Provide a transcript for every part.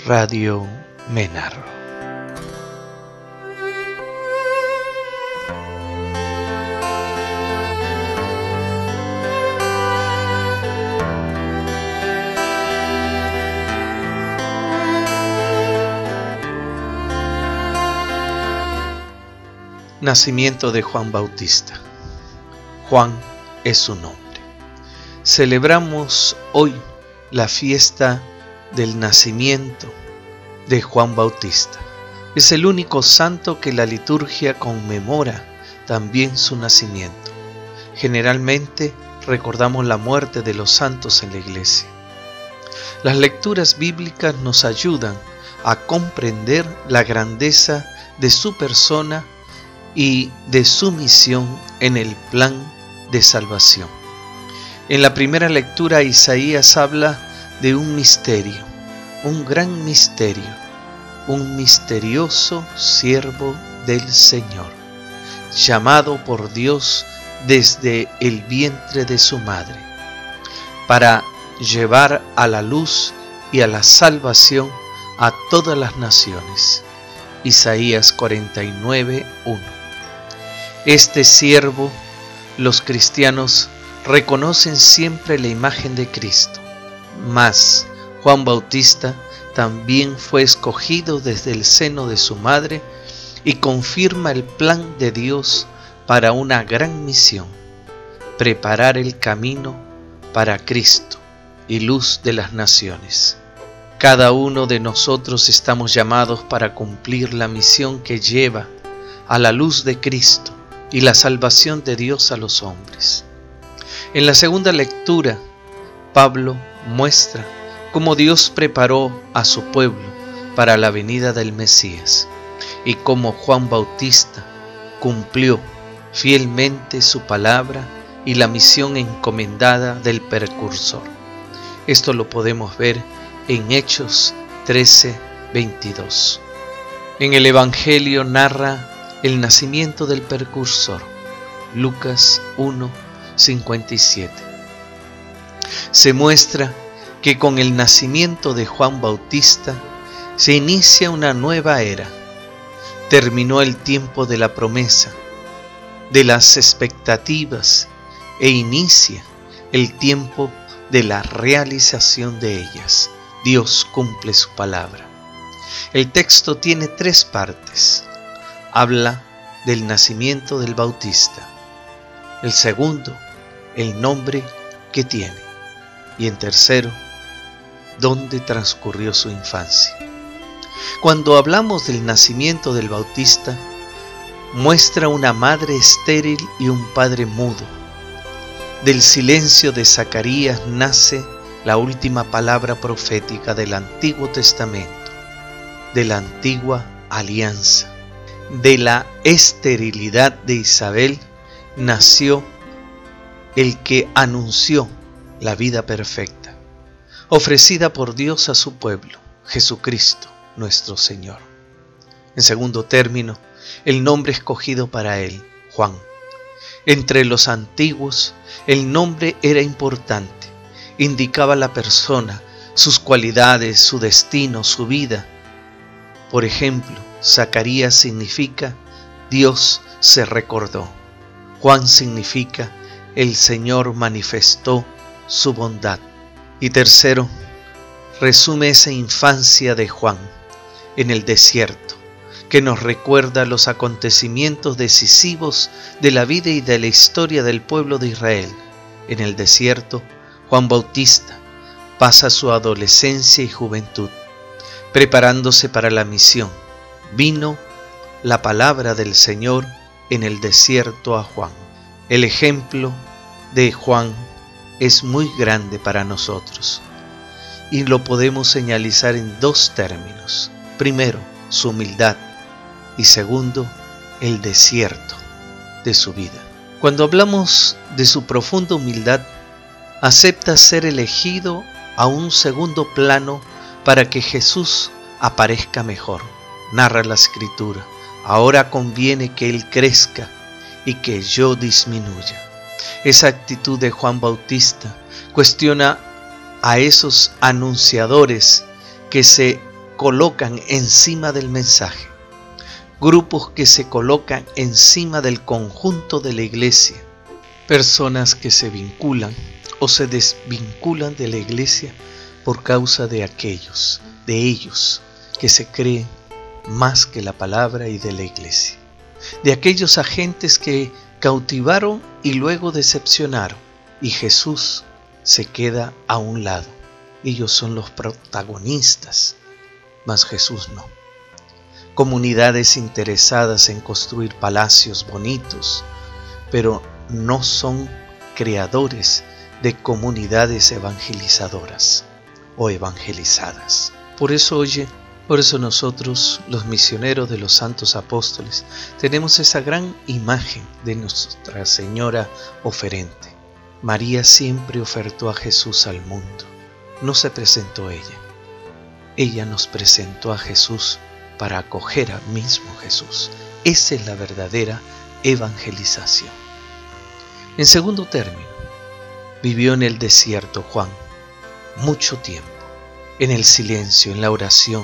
Radio Menar. Nacimiento de Juan Bautista. Juan es su nombre. Celebramos hoy la fiesta del nacimiento de Juan Bautista. Es el único santo que la liturgia conmemora también su nacimiento. Generalmente recordamos la muerte de los santos en la iglesia. Las lecturas bíblicas nos ayudan a comprender la grandeza de su persona y de su misión en el plan de salvación. En la primera lectura, Isaías habla de un misterio, un gran misterio, un misterioso siervo del Señor, llamado por Dios desde el vientre de su madre, para llevar a la luz y a la salvación a todas las naciones. Isaías 49:1. Este siervo, los cristianos reconocen siempre la imagen de Cristo, mas Juan Bautista también fue escogido desde el seno de su madre y confirma el plan de Dios para una gran misión: preparar el camino para Cristo y luz de las naciones. Cada uno de nosotros estamos llamados para cumplir la misión que lleva a la luz de Cristo y la salvación de Dios a los hombres. En la segunda lectura, Pablo muestra cómo Dios preparó a su pueblo para la venida del Mesías y cómo Juan Bautista cumplió fielmente su palabra y la misión encomendada del precursor. Esto lo podemos ver en Hechos 13:22. En el Evangelio narra el nacimiento del precursor, Lucas 1:57. Se muestra que con el nacimiento de Juan Bautista se inicia una nueva era. Terminó el tiempo de la promesa, de las expectativas, e inicia el tiempo de la realización de ellas. Dios cumple su palabra. El texto tiene 3 partes. Habla del nacimiento del Bautista. El segundo, el nombre que tiene. Y en tercero, dónde transcurrió su infancia. Cuando hablamos del nacimiento del Bautista, muestra una madre estéril y un padre mudo. Del silencio de Zacarías nace la última palabra profética del Antiguo Testamento, de la antigua alianza. De la esterilidad de Isabel nació el que anunció la vida perfecta, ofrecida por Dios a su pueblo, Jesucristo, nuestro Señor. En segundo término, el nombre escogido para él, Juan. Entre los antiguos, el nombre era importante, indicaba la persona, sus cualidades, su destino, su vida. Por ejemplo, Zacarías significa Dios se recordó. Juan significa el Señor manifestó su bondad. Y tercero, resume esa infancia de Juan en el desierto, que nos recuerda los acontecimientos decisivos de la vida y de la historia del pueblo de Israel. En el desierto, Juan Bautista pasa su adolescencia y juventud, preparándose para la misión. Vino la palabra del Señor en el desierto a Juan. El ejemplo de Juan es muy grande para nosotros y lo podemos señalizar en 2 términos. Primero, su humildad, y segundo, el desierto de su vida. Cuando hablamos de su profunda humildad, acepta ser elegido a un segundo plano para que Jesús aparezca mejor. Narra la Escritura: ahora conviene que Él crezca y que yo disminuya. Esa actitud de Juan Bautista cuestiona a esos anunciadores que se colocan encima del mensaje, grupos que se colocan encima del conjunto de la iglesia, personas que se vinculan o se desvinculan de la iglesia por causa de ellos que se creen más que la palabra y de la iglesia, de aquellos agentes que cautivaron y luego decepcionaron, y Jesús se queda a un lado. Ellos son los protagonistas, mas Jesús no. Comunidades interesadas en construir palacios bonitos, pero no son creadores de comunidades evangelizadoras o evangelizadas. Por eso nosotros, los misioneros de los santos apóstoles, tenemos esa gran imagen de Nuestra Señora oferente. María siempre ofertó a Jesús al mundo. No se presentó ella. Ella nos presentó a Jesús para acoger al mismo Jesús. Esa es la verdadera evangelización. En segundo término, vivió en el desierto Juan mucho tiempo, en el silencio, en la oración,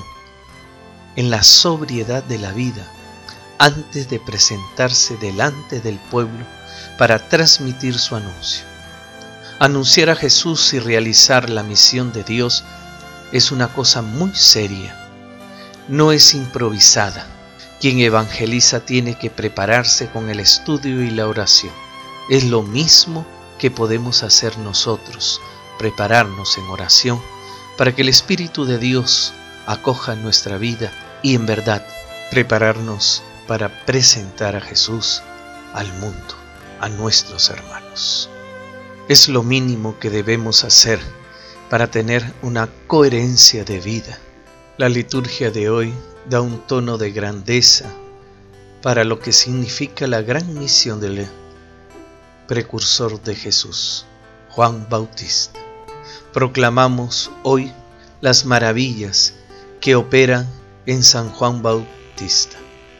en la sobriedad de la vida, antes de presentarse delante del pueblo para transmitir su anuncio. Anunciar a Jesús y realizar la misión de Dios es una cosa muy seria, no es improvisada. Quien evangeliza tiene que prepararse con el estudio y la oración. Es lo mismo que podemos hacer nosotros, prepararnos en oración para que el Espíritu de Dios acoja nuestra vida y en verdad prepararnos para presentar a Jesús al mundo, a nuestros hermanos. Es lo mínimo que debemos hacer para tener una coherencia de vida. La liturgia de hoy da un tono de grandeza para lo que significa la gran misión del precursor de Jesús, Juan Bautista. Proclamamos hoy las maravillas que operan en San Juan Bautista,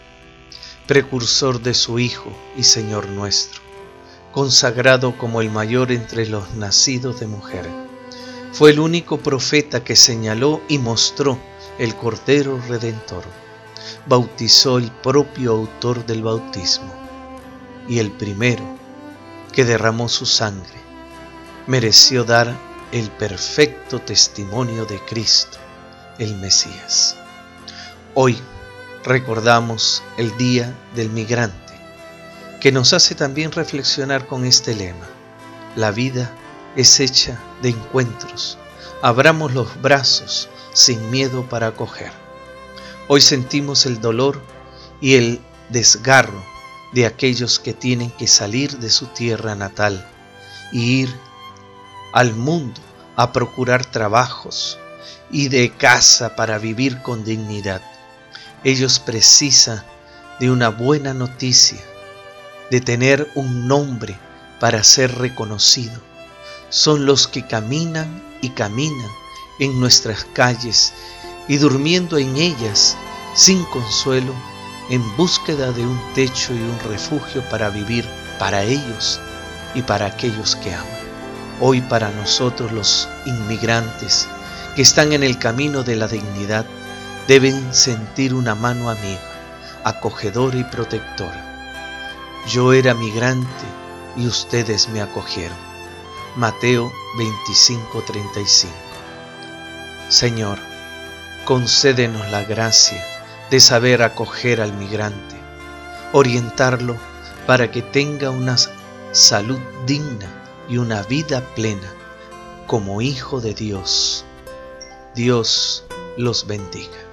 precursor de su Hijo y Señor nuestro, consagrado como el mayor entre los nacidos de mujer. Fue el único profeta que señaló y mostró el Cordero Redentor. Bautizó el propio autor del bautismo y el primero que derramó su sangre. Mereció dar el perfecto testimonio de Cristo, el Mesías. Hoy recordamos el Día del Migrante, que nos hace también reflexionar con este lema: la vida es hecha de encuentros, abramos los brazos sin miedo para acoger. Hoy sentimos el dolor y el desgarro de aquellos que tienen que salir de su tierra natal y ir al mundo a procurar trabajos y de casa para vivir con dignidad. Ellos precisan de una buena noticia, de tener un nombre para ser reconocido. Son los que caminan y caminan en nuestras calles y durmiendo en ellas sin consuelo, en búsqueda de un techo y un refugio para vivir para ellos y para aquellos que aman. Hoy para nosotros los inmigrantes que están en el camino de la dignidad deben sentir una mano amiga, acogedora y protectora. Yo era migrante y ustedes me acogieron. Mateo 25:35. Señor, concédenos la gracia de saber acoger al migrante, orientarlo para que tenga una salud digna y una vida plena como hijo de Dios. Dios los bendiga.